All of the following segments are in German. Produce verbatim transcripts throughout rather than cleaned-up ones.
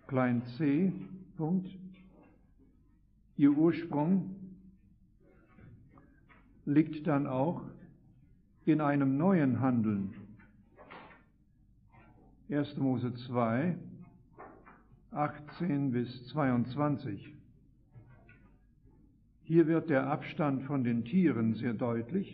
klein c, Punkt. Ihr Ursprung liegt dann auch in einem neuen Handeln. erster Mose zwei, achtzehn bis zweiundzwanzig. Hier wird der Abstand von den Tieren sehr deutlich.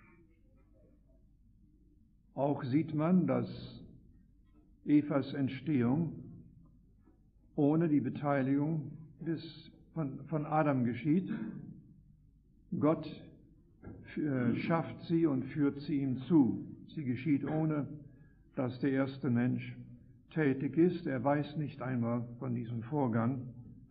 Auch sieht man, dass Evas Entstehung ohne die Beteiligung des, von, von Adam geschieht. Gott äh, schafft sie und führt sie ihm zu. Sie geschieht ohne, dass der erste Mensch tätig ist. Er weiß nicht einmal von diesem Vorgang.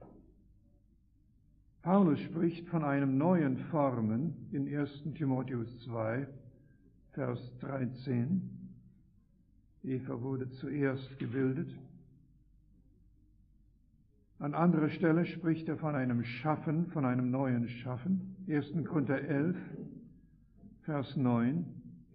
Paulus spricht von einem neuen Formen in erster Timotheus zwei, Vers dreizehn. Eva wurde zuerst gebildet. An anderer Stelle spricht er von einem Schaffen, von einem neuen Schaffen. erster Korinther elf, Vers neun.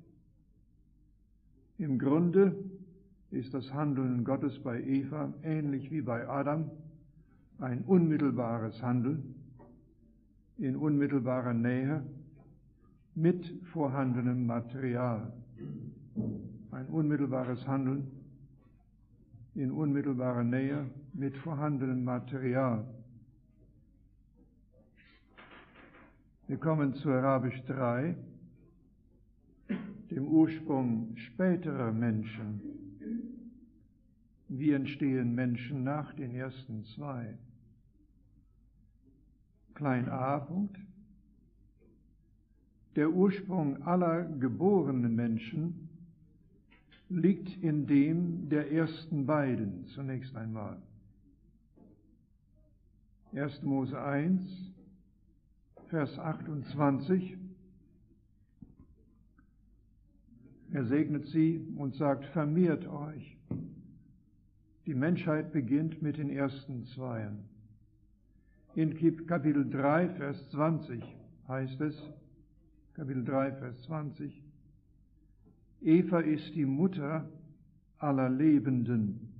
Im Grunde ist das Handeln Gottes bei Eva ähnlich wie bei Adam ein unmittelbares Handeln in unmittelbarer Nähe mit vorhandenem Material. Ein unmittelbares Handeln in unmittelbarer Nähe mit vorhandenem Material. Wir kommen zu Arabisch drei, dem Ursprung späterer Menschen. Wie entstehen Menschen nach den ersten zwei? Klein a, Punkt. Der Ursprung aller geborenen Menschen liegt in dem der ersten beiden, zunächst einmal. erster Mose eins, Vers achtundzwanzig. Er segnet sie und sagt, vermehrt euch. Die Menschheit beginnt mit den ersten Zweien. In Kapitel drei, Vers zwanzig heißt es, Kapitel drei, Vers zwanzig, Eva ist die Mutter aller Lebenden.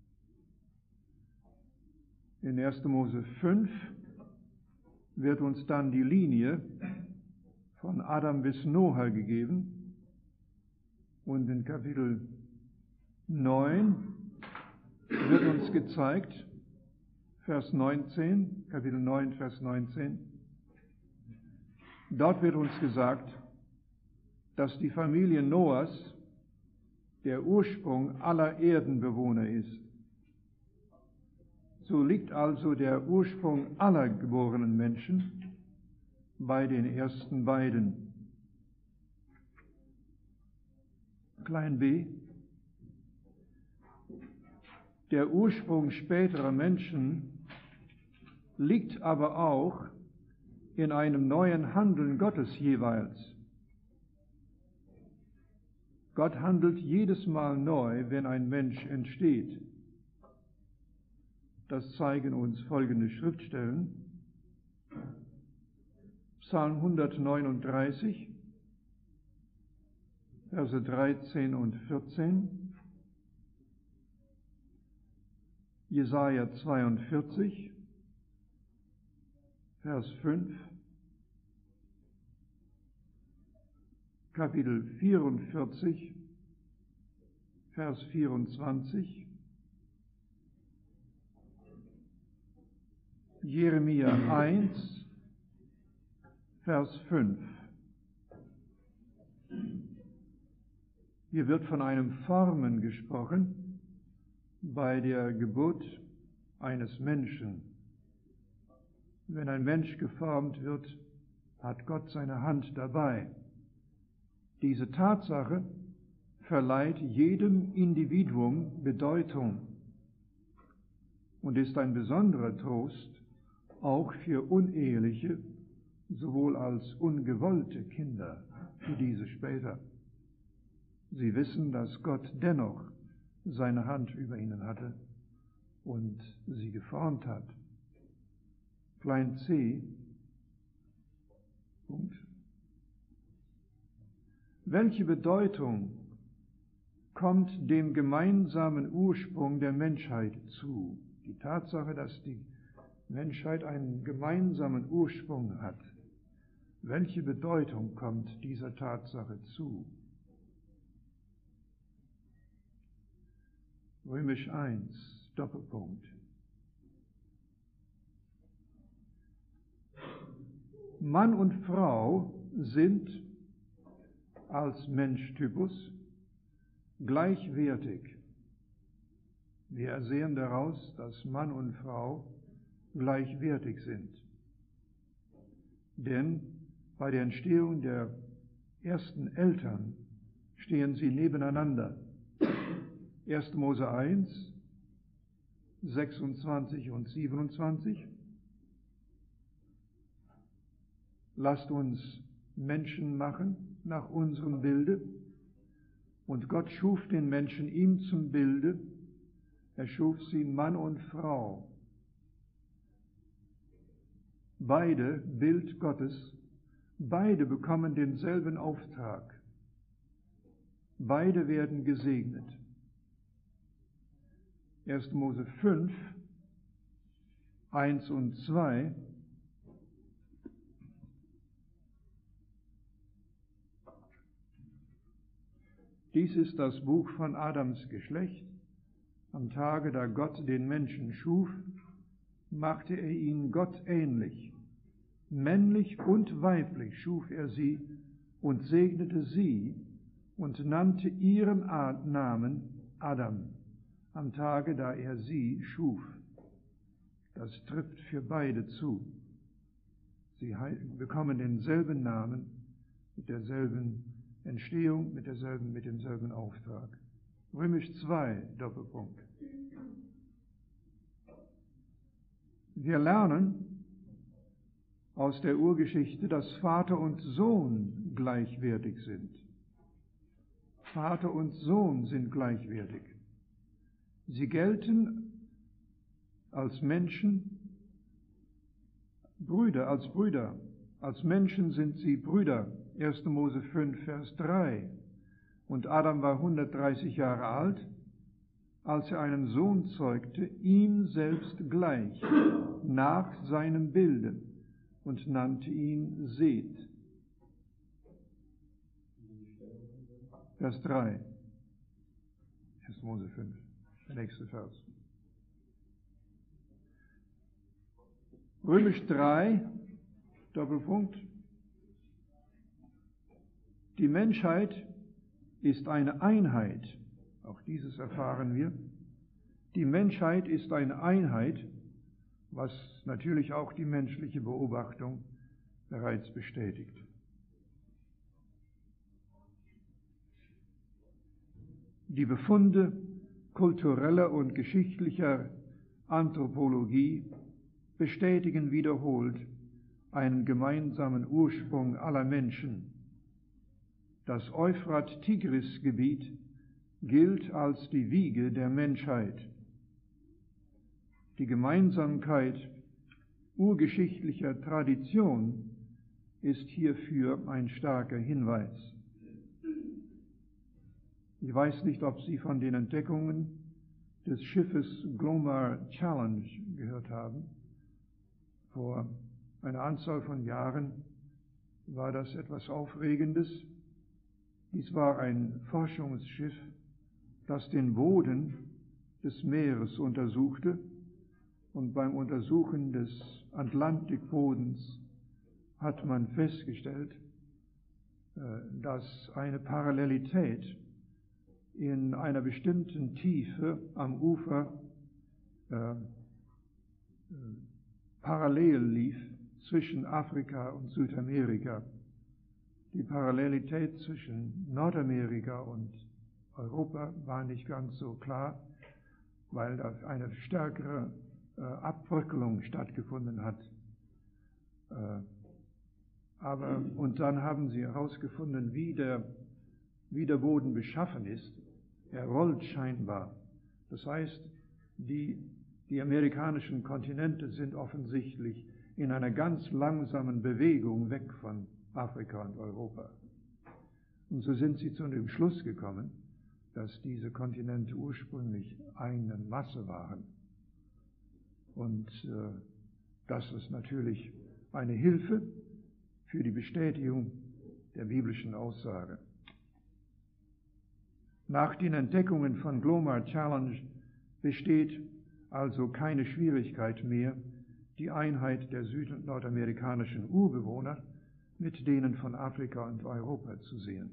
In erster Mose fünf wird uns dann die Linie von Adam bis Noah gegeben. Und in Kapitel neun wird uns gezeigt, Vers neunzehn, Kapitel neun, Vers neunzehn, dort wird uns gesagt, dass die Familie Noahs der Ursprung aller Erdenbewohner ist. So liegt also der Ursprung aller geborenen Menschen bei den ersten beiden. Klein b. Der Ursprung späterer Menschen liegt aber auch in einem neuen Handeln Gottes jeweils. Gott handelt jedes Mal neu, wenn ein Mensch entsteht. Das zeigen uns folgende Schriftstellen. Psalm hundertneununddreißig, Verse dreizehn und vierzehn. Jesaja zweiundvierzig, Vers fünf. Kapitel vierundvierzig, Vers vierundzwanzig. Jeremia eins, Vers fünf. Hier wird von einem Formen gesprochen bei der Geburt eines Menschen. Wenn ein Mensch geformt wird, hat Gott seine Hand dabei. Diese Tatsache verleiht jedem Individuum Bedeutung und ist ein besonderer Trost auch für uneheliche, sowohl als ungewollte Kinder, für diese später. Sie wissen, dass Gott dennoch seine Hand über ihnen hatte und sie geformt hat. Klein c. Punkt. Welche Bedeutung kommt dem gemeinsamen Ursprung der Menschheit zu? Die Tatsache, dass die Menschheit einen gemeinsamen Ursprung hat. Welche Bedeutung kommt dieser Tatsache zu? Römisch eins, Doppelpunkt. Mann und Frau sind als Menschtypus gleichwertig. Wir ersehen daraus, dass Mann und Frau gleichwertig sind. Denn bei der Entstehung der ersten Eltern stehen sie nebeneinander. erster Mose eins, sechsundzwanzig und siebenundzwanzig. Lasst uns Menschen machen nach unserem Bilde. Und Gott schuf den Menschen ihm zum Bilde. Er schuf sie Mann und Frau. Beide, Bild Gottes, beide bekommen denselben Auftrag. Beide werden gesegnet. erster Mose fünf, eins und zwei. Dies ist das Buch von Adams Geschlecht. Am Tage, da Gott den Menschen schuf, machte er ihn Gott ähnlich. Männlich und weiblich schuf er sie und segnete sie und nannte ihren Namen Adam, am Tage, da er sie schuf. Das trifft für beide zu. Sie bekommen denselben Namen, mit derselben Entstehung, mit derselben, mit demselben Auftrag. Römisch zwei, Doppelpunkt. Wir lernen aus der Urgeschichte, dass Vater und Sohn gleichwertig sind. Vater und Sohn sind gleichwertig. Sie gelten als Menschen, Brüder, als Brüder. Als Menschen sind sie Brüder. erster Mose fünf, Vers drei. Und Adam war hundertdreißig Jahre alt, als er einen Sohn zeugte, ihm selbst gleich, nach seinem Bilde, und nannte ihn Seth. Vers drei. erster Mose fünf, der nächste Vers. Römisch drei, Doppelpunkt. Die Menschheit ist eine Einheit, auch dieses erfahren wir. Die Menschheit ist eine Einheit, was natürlich auch die menschliche Beobachtung bereits bestätigt. Die Befunde kultureller und geschichtlicher Anthropologie bestätigen wiederholt einen gemeinsamen Ursprung aller Menschen. Das Euphrat-Tigris-Gebiet gilt als die Wiege der Menschheit. Die Gemeinsamkeit urgeschichtlicher Tradition ist hierfür ein starker Hinweis. Ich weiß nicht, ob Sie von den Entdeckungen des Schiffes Glomar Challenge gehört haben. Vor einer Anzahl von Jahren war das etwas Aufregendes. Dies war ein Forschungsschiff, das den Boden des Meeres untersuchte, und beim Untersuchen des Atlantikbodens hat man festgestellt, dass eine Parallelität in einer bestimmten Tiefe am Ufer äh, parallel lief zwischen Afrika und Südamerika. Die Parallelität zwischen Nordamerika und Europa war nicht ganz so klar, weil da eine stärkere äh, Abbröckelung stattgefunden hat. Äh, aber, und dann haben sie herausgefunden, wie der, wie der Boden beschaffen ist. Er rollt scheinbar. Das heißt, die, die amerikanischen Kontinente sind offensichtlich in einer ganz langsamen Bewegung weg von Afrika und Europa. Und so sind sie zu dem Schluss gekommen, dass diese Kontinente ursprünglich eine Masse waren. Und äh, das ist natürlich eine Hilfe für die Bestätigung der biblischen Aussage. Nach den Entdeckungen von Glomar Challenge besteht also keine Schwierigkeit mehr, die Einheit der süd- und nordamerikanischen Urbewohner mit denen von Afrika und Europa zu sehen.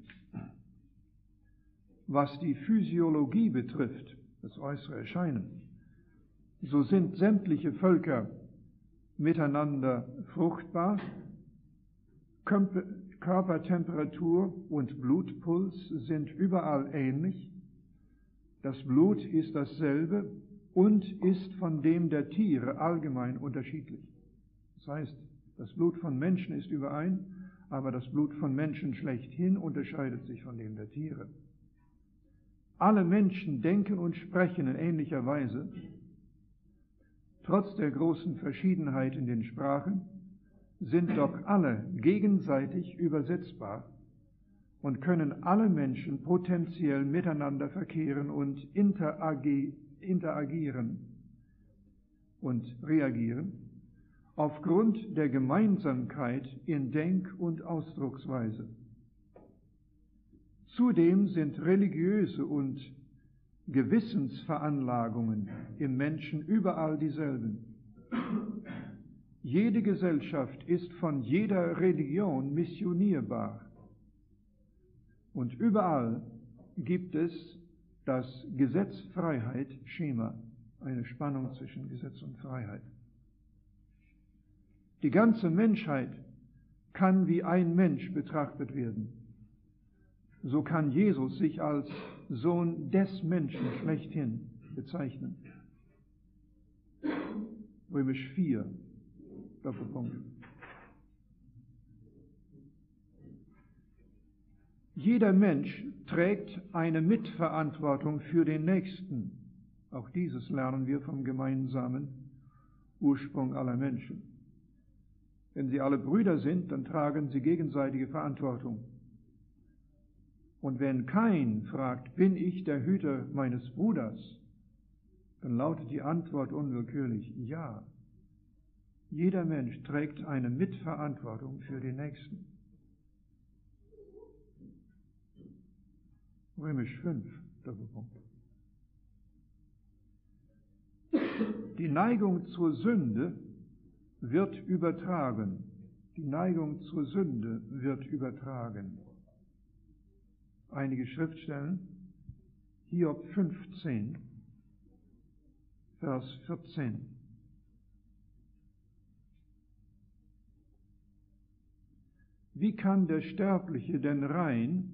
Was die Physiologie betrifft, das äußere Erscheinen, so sind sämtliche Völker miteinander fruchtbar, Körpertemperatur und Blutpuls sind überall ähnlich, das Blut ist dasselbe und ist von dem der Tiere allgemein unterschiedlich. Das heißt, das Blut von Menschen ist überein, aber das Blut von Menschen schlechthin unterscheidet sich von dem der Tiere. Alle Menschen denken und sprechen in ähnlicher Weise. Trotz der großen Verschiedenheit in den Sprachen sind doch alle gegenseitig übersetzbar und können alle Menschen potenziell miteinander verkehren und interagi- interagieren und reagieren, aufgrund der Gemeinsamkeit in Denk- und Ausdrucksweise. Zudem sind religiöse und Gewissensveranlagungen im Menschen überall dieselben. Jede Gesellschaft ist von jeder Religion missionierbar. Und überall gibt es das Gesetz-Freiheit-Schema, eine Spannung zwischen Gesetz und Freiheit. Die ganze Menschheit kann wie ein Mensch betrachtet werden. So kann Jesus sich als Sohn des Menschen schlechthin bezeichnen. Römisch vier, Doppelpunkt. Jeder Mensch trägt eine Mitverantwortung für den Nächsten. Auch dieses lernen wir vom gemeinsamen Ursprung aller Menschen. Wenn sie alle Brüder sind, dann tragen sie gegenseitige Verantwortung. Und wenn Kain fragt, bin ich der Hüter meines Bruders, dann lautet die Antwort unwillkürlich ja. Jeder Mensch trägt eine Mitverantwortung für den Nächsten. Römisch fünf, Doppelpunkt. Die Neigung zur Sünde wird übertragen. Die Neigung zur Sünde wird übertragen. Einige Schriftstellen, Hiob fünfzehn, Vers vierzehn. Wie kann der Sterbliche denn rein,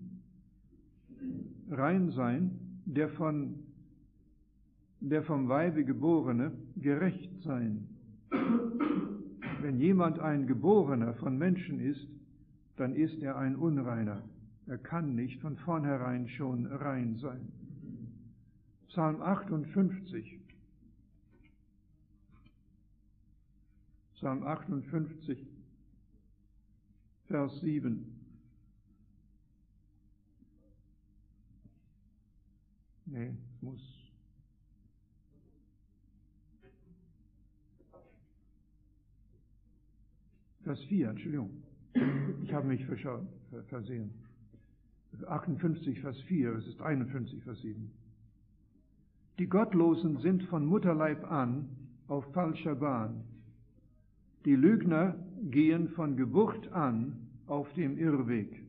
rein sein, der von der vom Weibe Geborene gerecht sein? Wenn jemand ein Geborener von Menschen ist, dann ist er ein Unreiner. Er kann nicht von vornherein schon rein sein. Psalm achtundfünfzig. Psalm achtundfünfzig, Vers sieben. Nee, es muss. Vers vier, Entschuldigung. Ich habe mich verschaut, versehen. achtundfünfzig, Vers vier, es ist einundfünfzig, Vers sieben. Die Gottlosen sind von Mutterleib an auf falscher Bahn. Die Lügner gehen von Geburt an auf dem Irrweg.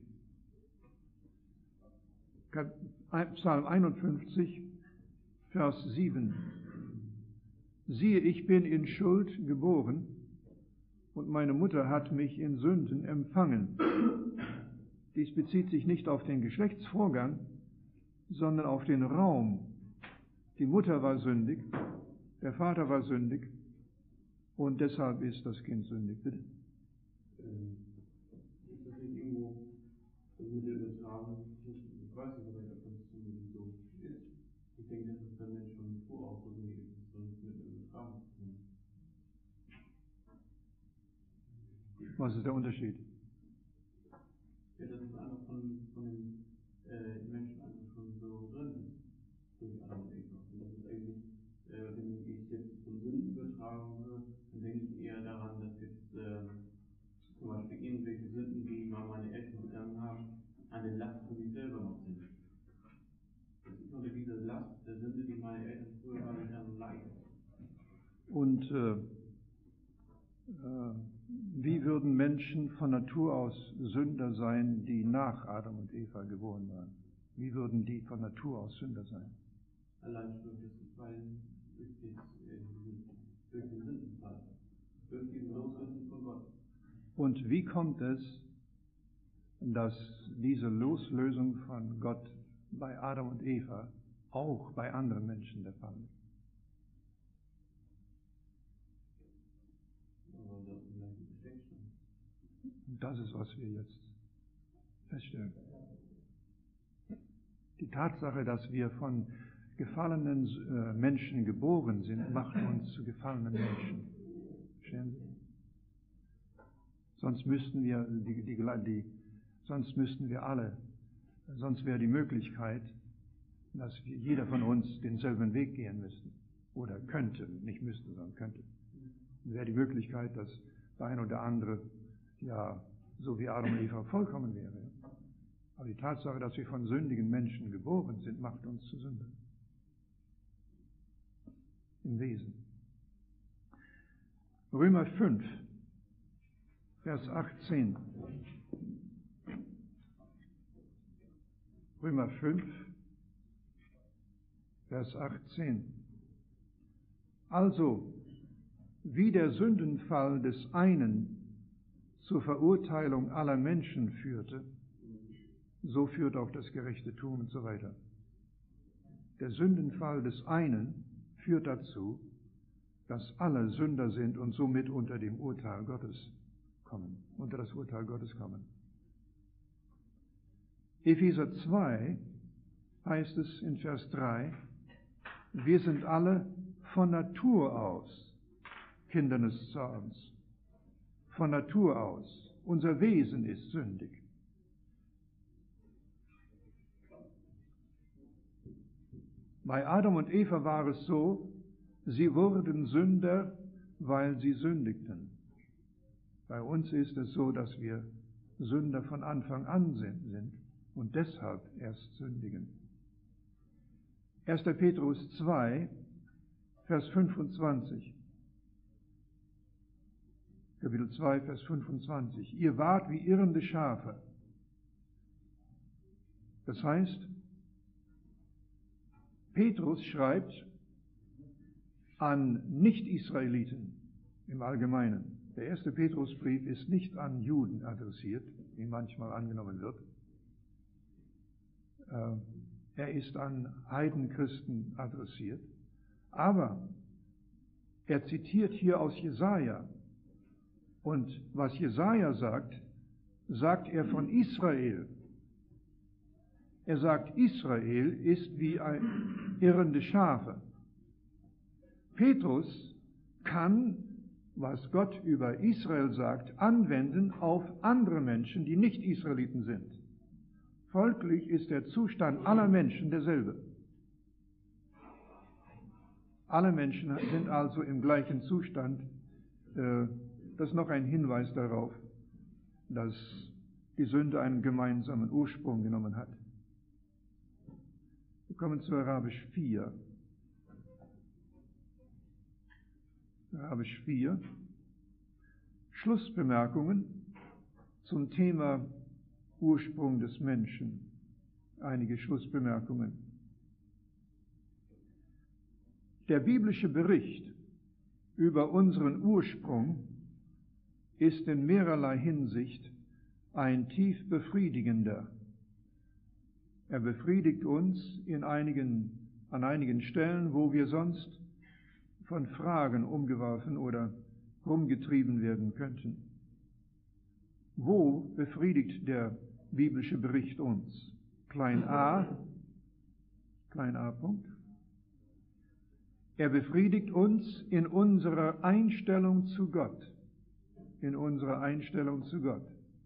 Psalm einundfünfzig, Vers sieben. Siehe, ich bin in Schuld geboren und meine Mutter hat mich in Sünden empfangen. Dies bezieht sich nicht auf den Geschlechtsvorgang, sondern auf den Raum. Die Mutter war sündig, der Vater war sündig und deshalb ist das Kind sündig. Bitte? Ähm, ist das nicht irgendwo mit der Übertragung? Ich weiß nicht, ob das so ist. Ich denke, dass es dann Menschen schon voraus so ist, sonst mit der Übertragung zu tun. Was ist der Unterschied? Ja, das ist einfach von, von den äh, Menschen einfach schon so drin ist. Durch Adam und Eva. Und das ist eigentlich, äh, wenn ich jetzt von Sünden übertrage, übertragen wird, dann denke ich eher daran, dass jetzt äh, zum Beispiel irgendwelche Sünden, die mal meine Eltern begangen haben, eine Last für mich selber noch sind. Das ist unter dieser Last der Sünde, die meine Eltern früher waren, dann leiden. Und äh, äh, wie würden Menschen von Natur aus Sünder sein, die nach Adam und Eva geboren waren? Wie würden die von Natur aus Sünder sein? Allein durch das Gefallen, durch, das, äh, durch den Sündenfall, durch diesen Loslösen von Gott. Und wie kommt es, dass diese Loslösung von Gott bei Adam und Eva auch bei anderen Menschen der Fall ist? Das ist, was wir jetzt feststellen. Die Tatsache, dass wir von gefallenen äh, Menschen geboren sind, macht uns zu gefallenen Menschen. Verstehen Sie? Sonst müssten wir die, die, die, sonst müssten wir alle, sonst wäre die Möglichkeit, dass wir, jeder von uns denselben Weg gehen müsste. Oder könnte, nicht müsste, sondern könnte. Wäre die Möglichkeit, dass der eine oder andere, ja, so wie Adam und Eva vollkommen wäre. Aber die Tatsache, dass wir von sündigen Menschen geboren sind, macht uns zu Sündern. Im Wesen. Römer fünf, Vers achtzehn. Römer fünf, Vers achtzehn. Also, wie der Sündenfall des einen zur Verurteilung aller Menschen führte, so führt auch das gerechte Tun und so weiter. Der Sündenfall des einen führt dazu, dass alle Sünder sind und somit unter dem Urteil Gottes kommen, unter das Urteil Gottes kommen. Epheser zwei heißt es in Vers drei, wir sind alle von Natur aus Kinder des Zorns. Von Natur aus. Unser Wesen ist sündig. Bei Adam und Eva war es so, sie wurden Sünder, weil sie sündigten. Bei uns ist es so, dass wir Sünder von Anfang an sind und deshalb erst sündigen. erster Petrus zwei, Vers fünfundzwanzig. Kapitel zwei, Vers fünfundzwanzig. Ihr wart wie irrende Schafe. Das heißt, Petrus schreibt an Nicht-Israeliten im Allgemeinen. Der erste Petrusbrief ist nicht an Juden adressiert, wie manchmal angenommen wird. Er ist an Heidenchristen adressiert. Aber er zitiert hier aus Jesaja. Und was Jesaja sagt, sagt er von Israel. Er sagt, Israel ist wie ein irrende Schafe. Petrus kann, was Gott über Israel sagt, anwenden auf andere Menschen, die nicht Israeliten sind. Folglich ist der Zustand aller Menschen derselbe. Alle Menschen sind also im gleichen Zustand. Das ist noch ein Hinweis darauf, dass die Sünde einen gemeinsamen Ursprung genommen hat. Wir kommen zu Arabisch vier. Arabisch vier. Schlussbemerkungen zum Thema Ursprung des Menschen. Einige Schlussbemerkungen. Der biblische Bericht über unseren Ursprung ist in mehrerlei Hinsicht ein tief befriedigender. Er befriedigt uns in einigen, an einigen Stellen, wo wir sonst von Fragen umgeworfen oder rumgetrieben werden könnten. Wo befriedigt der biblische Bericht uns? Klein a, klein a Punkt. Er befriedigt uns in unserer Einstellung zu Gott. In unserer Einstellung zu Gott.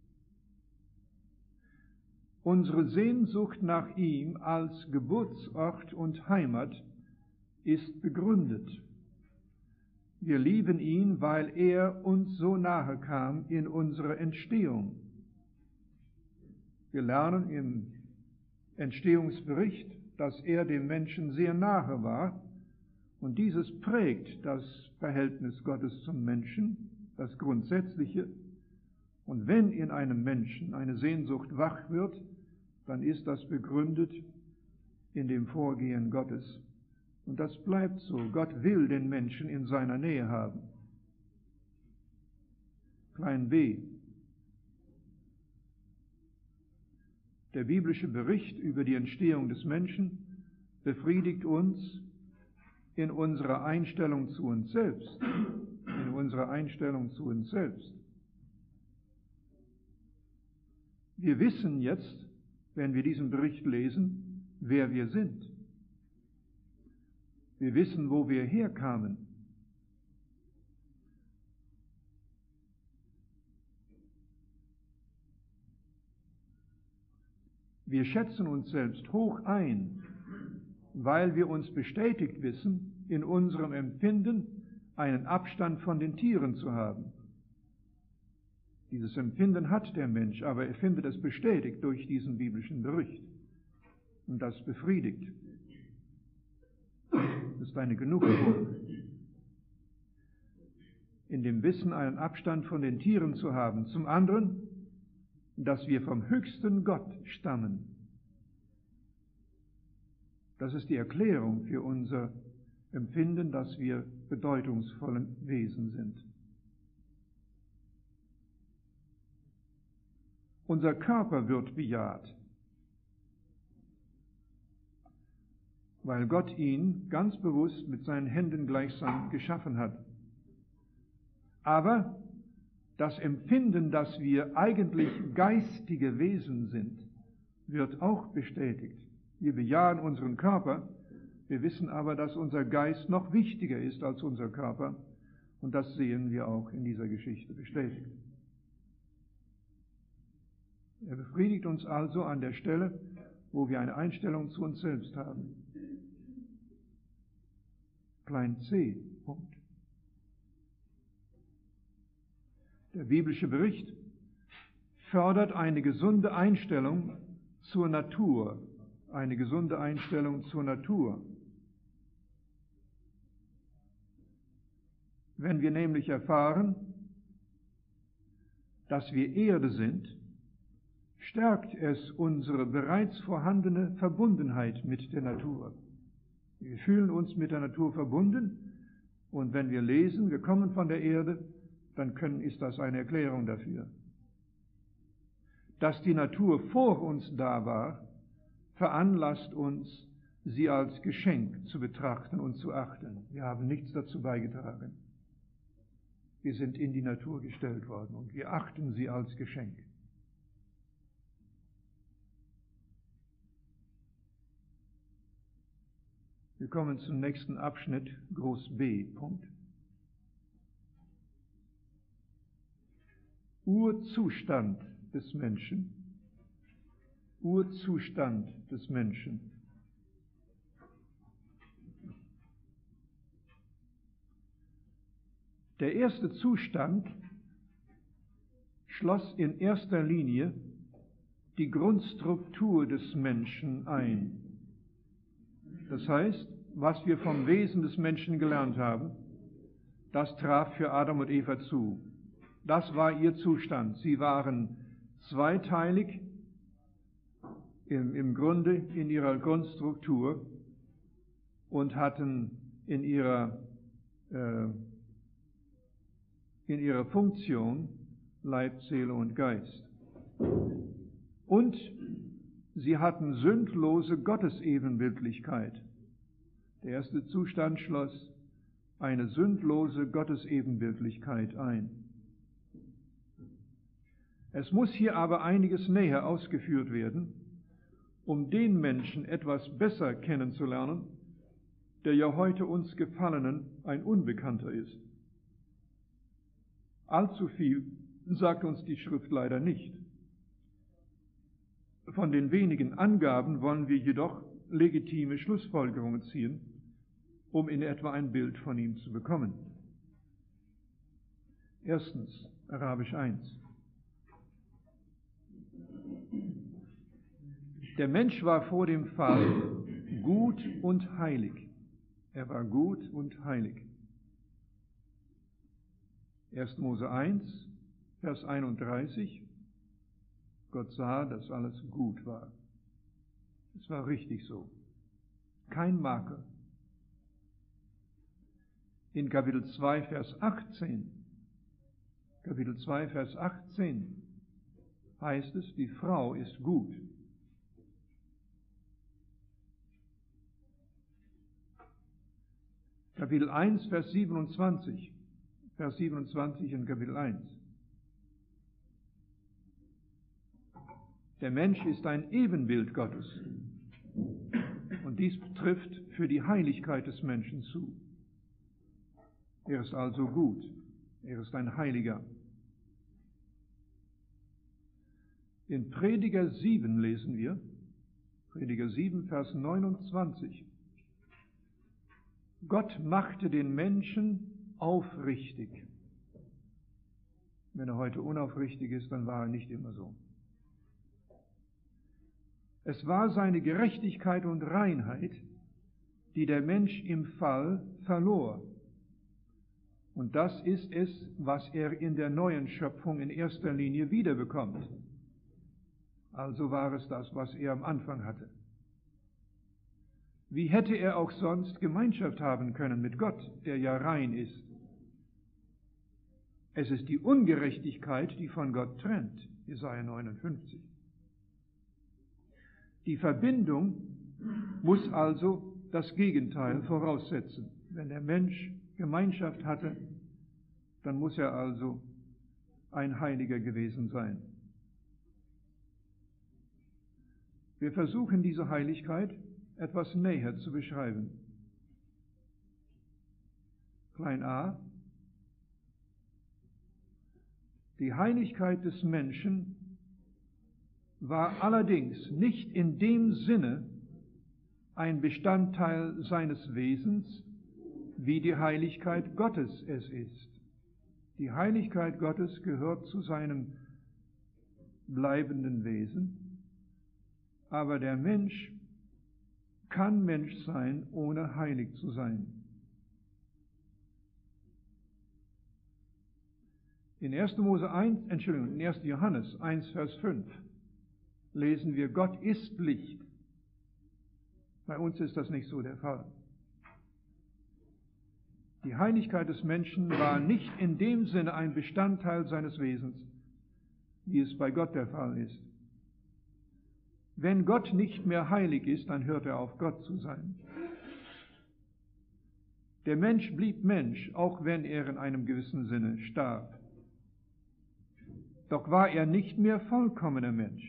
Unsere Sehnsucht nach ihm als Geburtsort und Heimat ist begründet. Wir lieben ihn, weil er uns so nahe kam in unserer Entstehung. Wir lernen im Entstehungsbericht, dass er dem Menschen sehr nahe war, und dieses prägt das Verhältnis Gottes zum Menschen, das Grundsätzliche. Und wenn in einem Menschen eine Sehnsucht wach wird, dann ist das begründet in dem Vorgehen Gottes. Und das bleibt so. Gott will den Menschen in seiner Nähe haben. Klein b. Der biblische Bericht über die Entstehung des Menschen befriedigt uns in unserer Einstellung zu uns selbst. In unserer Einstellung zu uns selbst. Wir wissen jetzt, wenn wir diesen Bericht lesen, wer wir sind. Wir wissen, wo wir herkamen. Wir schätzen uns selbst hoch ein, weil wir uns bestätigt wissen, in unserem Empfinden einen Abstand von den Tieren zu haben. Dieses Empfinden hat der Mensch, aber er findet es bestätigt durch diesen biblischen Bericht. Und das befriedigt. Das ist eine Genugtuung. In dem Wissen, einen Abstand von den Tieren zu haben. Zum anderen, dass wir vom höchsten Gott stammen. Das ist die Erklärung für unser Empfinden, dass wir bedeutungsvolle Wesen sind. Unser Körper wird bejaht, weil Gott ihn ganz bewusst mit seinen Händen gleichsam geschaffen hat. Aber das Empfinden, dass wir eigentlich geistige Wesen sind, wird auch bestätigt. Wir bejahen unseren Körper, wir wissen aber, dass unser Geist noch wichtiger ist als unser Körper, und das sehen wir auch in dieser Geschichte bestätigt. Er befriedigt uns also an der Stelle, wo wir eine Einstellung zu uns selbst haben. Klein c. Punkt. Der biblische Bericht fördert eine gesunde Einstellung zur Natur. Eine gesunde Einstellung zur Natur. Wenn wir nämlich erfahren, dass wir Erde sind, stärkt es unsere bereits vorhandene Verbundenheit mit der Natur. Wir fühlen uns mit der Natur verbunden, und wenn wir lesen, wir kommen von der Erde, dann können, ist das eine Erklärung dafür. Dass die Natur vor uns da war, veranlasst uns, sie als Geschenk zu betrachten und zu achten. Wir haben nichts dazu beigetragen. Wir sind in die Natur gestellt worden und wir achten sie als Geschenk. Wir kommen zum nächsten Abschnitt, groß B. Punkt. Urzustand des Menschen. Urzustand des Menschen. Der erste Zustand schloss in erster Linie die Grundstruktur des Menschen ein. Das heißt, was wir vom Wesen des Menschen gelernt haben, das traf für Adam und Eva zu. Das war ihr Zustand. Sie waren zweiteilig im, im Grunde in ihrer Grundstruktur und hatten in ihrer, äh, in ihrer Funktion Leib, Seele und Geist. Und sie hatten sündlose Gottesebenbildlichkeit. Der erste Zustand schloss eine sündlose Gottesebenbildlichkeit ein. Es muss hier aber einiges näher ausgeführt werden, um den Menschen etwas besser kennenzulernen, der ja heute uns Gefallenen ein Unbekannter ist. Allzu viel sagt uns die Schrift leider nicht. Von den wenigen Angaben wollen wir jedoch legitime Schlussfolgerungen ziehen, um in etwa ein Bild von ihm zu bekommen. Erstens, Arabisch eins. Der Mensch war vor dem Fall gut und heilig. Er war gut und heilig. erster Mose eins, Vers einunddreißig. Gott sah, dass alles gut war. Es war richtig so. Kein Makel. In Kapitel zwei, Vers achtzehn, Kapitel zwei, Vers achtzehn heißt es, die Frau ist gut. Kapitel eins, Vers siebenundzwanzig, Vers siebenundzwanzig in Kapitel eins. Der Mensch ist ein Ebenbild Gottes. Und dies trifft für die Heiligkeit des Menschen zu. Er ist also gut. Er ist ein Heiliger. In Prediger sieben lesen wir, Prediger sieben, Vers neunundzwanzig. Gott machte den Menschen aufrichtig. Wenn er heute unaufrichtig ist, dann war er nicht immer so. Es war seine Gerechtigkeit und Reinheit, die der Mensch im Fall verlor. Und das ist es, was er in der neuen Schöpfung in erster Linie wiederbekommt. Also war es das, was er am Anfang hatte. Wie hätte er auch sonst Gemeinschaft haben können mit Gott, der ja rein ist? Es ist die Ungerechtigkeit, die von Gott trennt. Jesaja neunundfünfzig. Die Verbindung muss also das Gegenteil voraussetzen. Wenn der Mensch Gemeinschaft hatte, dann muss er also ein Heiliger gewesen sein. Wir versuchen diese Heiligkeit etwas näher zu beschreiben. Klein a. Die Heiligkeit des Menschen war allerdings nicht in dem Sinne ein Bestandteil seines Wesens, wie die Heiligkeit Gottes es ist. Die Heiligkeit Gottes gehört zu seinem bleibenden Wesen, aber der Mensch kann Mensch sein, ohne heilig zu sein. In erster Mose eins, Entschuldigung, in erster Johannes eins, Vers fünf lesen wir, Gott ist Licht. Bei uns ist das nicht so der Fall. Die Heiligkeit des Menschen war nicht in dem Sinne ein Bestandteil seines Wesens, wie es bei Gott der Fall ist. Wenn Gott nicht mehr heilig ist, dann hört er auf, Gott zu sein. Der Mensch blieb Mensch, auch wenn er in einem gewissen Sinne starb. Doch war er nicht mehr vollkommener Mensch.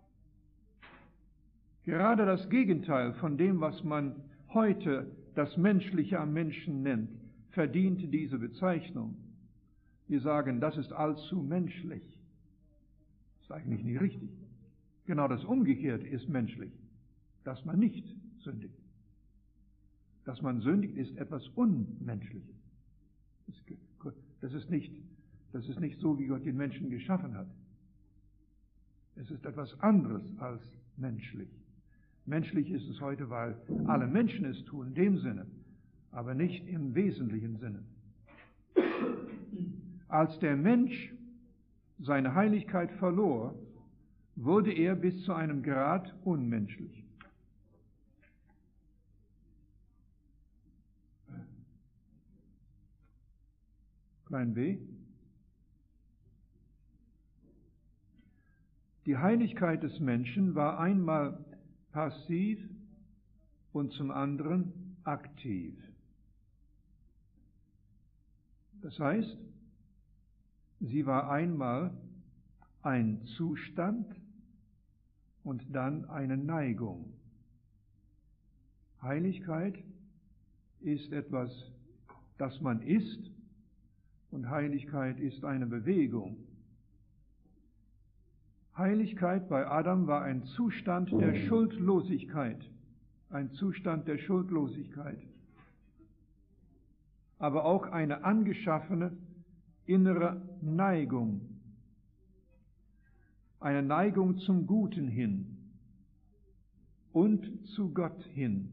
Gerade das Gegenteil von dem, was man heute das Menschliche am Menschen nennt, verdient diese Bezeichnung. Wir sagen, das ist allzu menschlich. Das ist eigentlich nicht richtig. Genau das Umgekehrte ist menschlich, dass man nicht sündigt. Dass man sündigt, ist etwas Unmenschliches. Das ist nicht, das ist nicht so, wie Gott den Menschen geschaffen hat. Es ist etwas anderes als menschlich. Menschlich ist es heute, weil alle Menschen es tun, in dem Sinne, aber nicht im wesentlichen Sinne. Als der Mensch seine Heiligkeit verlor, wurde er bis zu einem Grad unmenschlich. Klein b. Die Heiligkeit des Menschen war einmal passiv und zum anderen aktiv. Das heißt, sie war einmal ein Zustand und dann eine Neigung. Heiligkeit ist etwas, das man ist, und Heiligkeit ist eine Bewegung. Heiligkeit bei Adam war ein Zustand der Schuldlosigkeit, ein Zustand der Schuldlosigkeit, aber auch eine angeschaffene innere Neigung, eine Neigung zum Guten hin und zu Gott hin.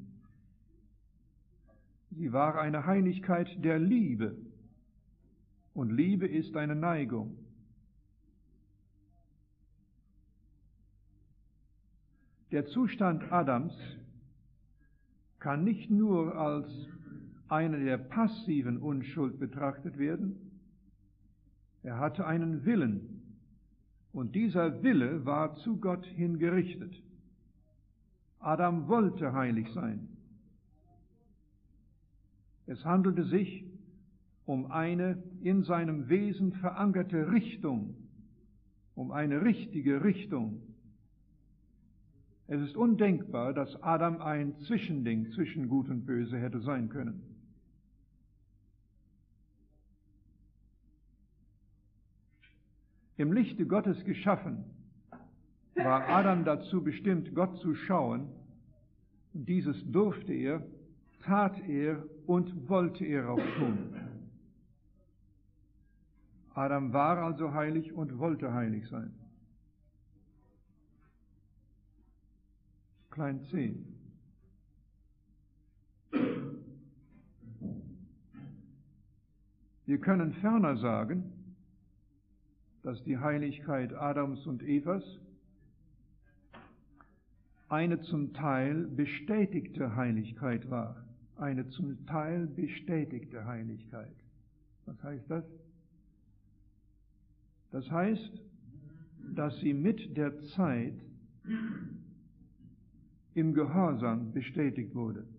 Sie war eine Heiligkeit der Liebe, und Liebe ist eine Neigung. Der Zustand Adams kann nicht nur als eine der passiven Unschuld betrachtet werden. Er hatte einen Willen, und dieser Wille war zu Gott hin gerichtet. Adam wollte heilig sein. Es handelte sich um eine in seinem Wesen verankerte Richtung, um eine richtige Richtung. Es ist undenkbar, dass Adam ein Zwischending zwischen Gut und Böse hätte sein können. Im Lichte Gottes geschaffen, war Adam dazu bestimmt, Gott zu schauen. Und dieses durfte er, tat er und wollte er auch tun. Adam war also heilig und wollte heilig sein. Klein c. Wir können ferner sagen, dass die Heiligkeit Adams und Evas eine zum Teil bestätigte Heiligkeit war. Eine zum Teil bestätigte Heiligkeit. Was heißt das? Das heißt, dass sie mit der Zeit im Gehorsam bestätigt wurde.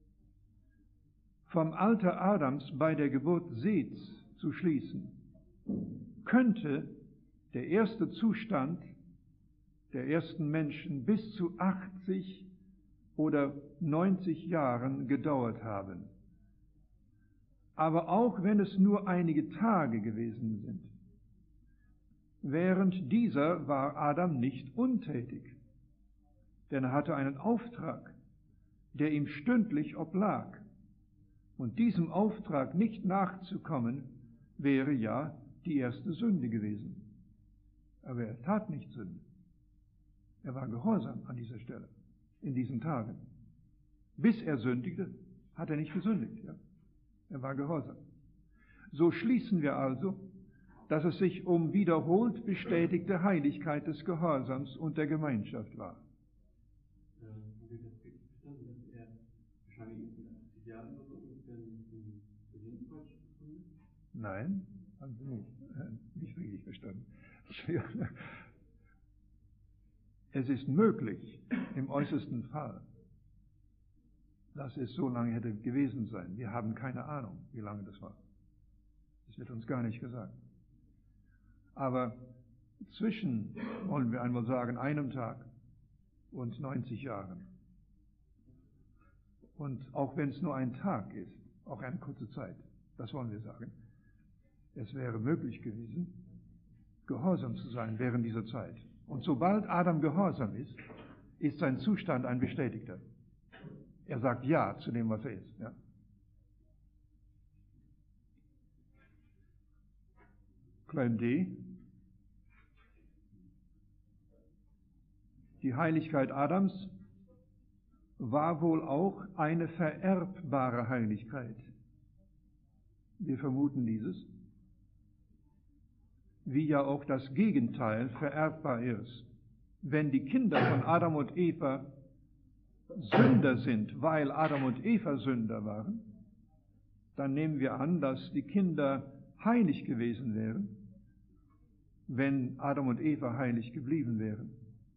Vom Alter Adams bei der Geburt Seths zu schließen, könnte der erste Zustand der ersten Menschen bis zu achtzig oder neunzig Jahren gedauert haben. Aber auch wenn es nur einige Tage gewesen sind, während dieser war Adam nicht untätig, denn er hatte einen Auftrag, der ihm stündlich oblag. Und diesem Auftrag nicht nachzukommen, wäre ja die erste Sünde gewesen. Aber er tat nicht Sünde. Er war gehorsam an dieser Stelle, in diesen Tagen. Bis er sündigte, hat er nicht gesündigt. Ja? Er war gehorsam. So schließen wir also, dass es sich um wiederholt bestätigte Heiligkeit des Gehorsams und der Gemeinschaft war. Ja, habe ich das richtig verstanden, dass er wahrscheinlich in achtzig Jahren oder so ungefähr den Besinnsquatsch gefunden hat? Nein, haben Sie nicht. Äh, nicht richtig verstanden. Es ist möglich, im äußersten Fall, dass es so lange hätte gewesen sein. Wir haben keine Ahnung, wie lange das war. Das wird uns gar nicht gesagt. Aber zwischen, wollen wir einmal sagen, einem Tag und neunzig Jahren. Und auch wenn es nur ein Tag ist, auch eine kurze Zeit, das wollen wir sagen, es wäre möglich gewesen, gehorsam zu sein während dieser Zeit. Und sobald Adam gehorsam ist, ist sein Zustand ein bestätigter. Er sagt Ja zu dem, was er ist. Ja. Klein d. Die Heiligkeit Adams war wohl auch eine vererbbare Heiligkeit. Wir vermuten dieses, wie ja auch das Gegenteil vererbbar ist. Wenn die Kinder von Adam und Eva Sünder sind, weil Adam und Eva Sünder waren, dann nehmen wir an, dass die Kinder heilig gewesen wären, wenn Adam und Eva heilig geblieben wären.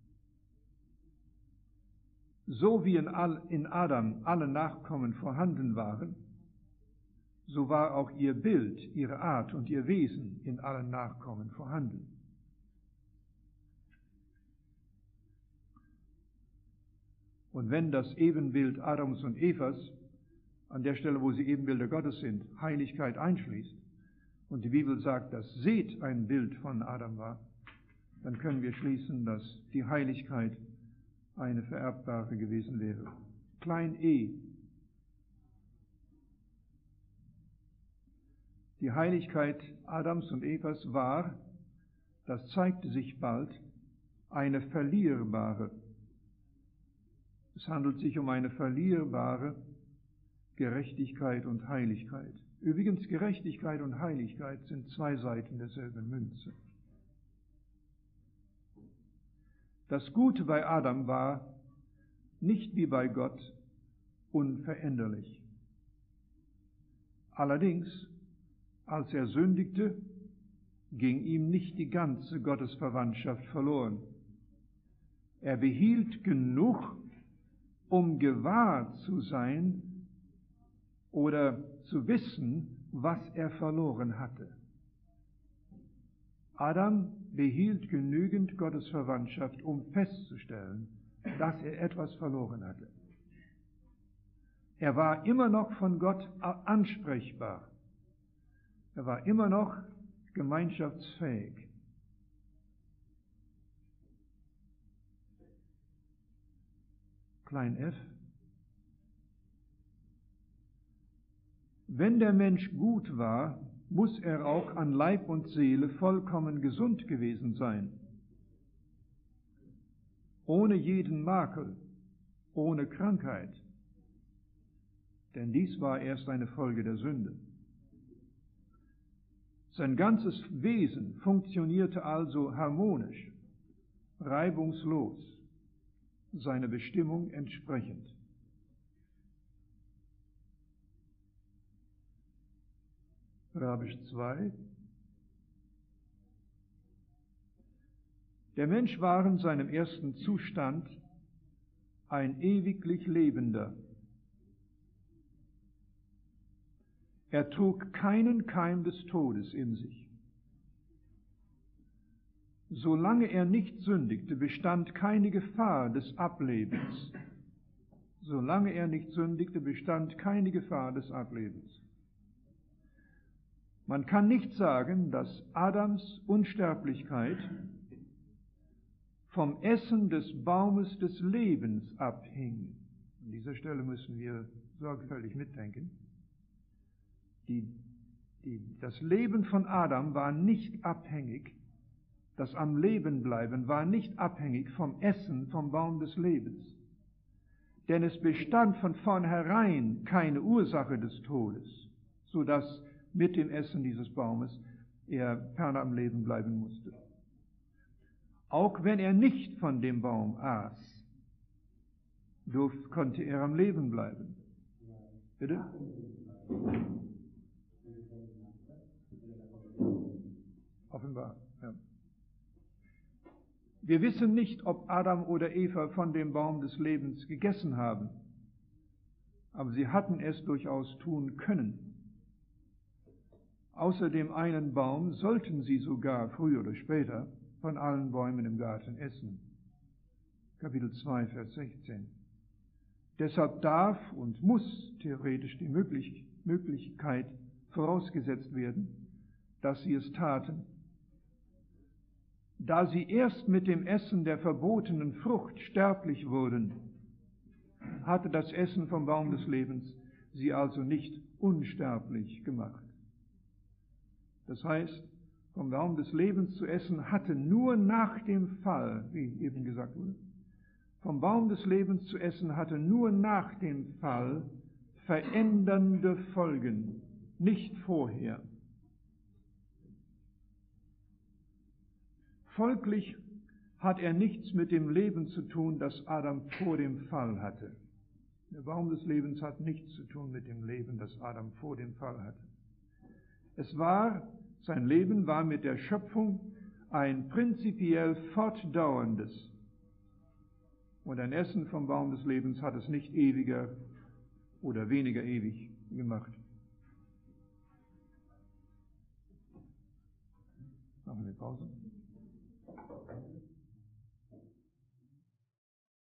So wie in, all, in Adam alle Nachkommen vorhanden waren, so war auch ihr Bild, ihre Art und ihr Wesen in allen Nachkommen vorhanden. Und wenn das Ebenbild Adams und Evas, an der Stelle, wo sie Ebenbilder Gottes sind, Heiligkeit einschließt, und die Bibel sagt, dass Seth ein Bild von Adam war, dann können wir schließen, dass die Heiligkeit eine vererbbare gewesen wäre. Klein e. Die Heiligkeit Adams und Evas war, das zeigte sich bald, eine verlierbare. Es handelt sich um eine verlierbare Gerechtigkeit und Heiligkeit. Übrigens, Gerechtigkeit und Heiligkeit sind zwei Seiten derselben Münze. Das Gute bei Adam war nicht wie bei Gott unveränderlich. Allerdings, als er sündigte, ging ihm nicht die ganze Gottesverwandtschaft verloren. Er behielt genug, um gewahr zu sein oder zu wissen, was er verloren hatte. Adam behielt genügend Gottesverwandtschaft, um festzustellen, dass er etwas verloren hatte. Er war immer noch von Gott ansprechbar. Er war immer noch gemeinschaftsfähig. Klein f. Wenn der Mensch gut war, muss er auch an Leib und Seele vollkommen gesund gewesen sein. Ohne jeden Makel, ohne Krankheit. Denn dies war erst eine Folge der Sünde. Sein ganzes Wesen funktionierte also harmonisch, reibungslos, seiner Bestimmung entsprechend. Rabisch zwei. Der Mensch war in seinem ersten Zustand ein ewiglich Lebender. Er trug keinen Keim des Todes in sich. Solange er nicht sündigte, bestand keine Gefahr des Ablebens. Solange er nicht sündigte, bestand keine Gefahr des Ablebens. Man kann nicht sagen, dass Adams Unsterblichkeit vom Essen des Baumes des Lebens abhing. An dieser Stelle müssen wir sorgfältig mitdenken. Die, die, das Leben von Adam war nicht abhängig, das am Leben bleiben war nicht abhängig vom Essen vom Baum des Lebens. Denn es bestand von vornherein keine Ursache des Todes, sodass mit dem Essen dieses Baumes er ferner am Leben bleiben musste. Auch wenn er nicht von dem Baum aß, durfte, konnte er am Leben bleiben. Bitte? Offenbar, ja. Wir wissen nicht, ob Adam oder Eva von dem Baum des Lebens gegessen haben, aber sie hatten es durchaus tun können. Außer dem einen Baum sollten sie sogar früher oder später von allen Bäumen im Garten essen. Kapitel zwei, Vers sechzehn. Deshalb darf und muss theoretisch die Möglich- Möglichkeit vorausgesetzt werden, dass sie es taten. Da sie erst mit dem Essen der verbotenen Frucht sterblich wurden, hatte das Essen vom Baum des Lebens sie also nicht unsterblich gemacht. Das heißt, vom Baum des Lebens zu essen hatte nur nach dem Fall, wie eben gesagt wurde, vom Baum des Lebens zu essen hatte nur nach dem Fall verändernde Folgen, nicht vorher. Folglich hat er nichts mit dem Leben zu tun, das Adam vor dem Fall hatte. Der Baum des Lebens hat nichts zu tun mit dem Leben, das Adam vor dem Fall hatte. Es war, sein Leben war mit der Schöpfung ein prinzipiell fortdauerndes. Und ein Essen vom Baum des Lebens hat es nicht ewiger oder weniger ewig gemacht. Machen wir Pause.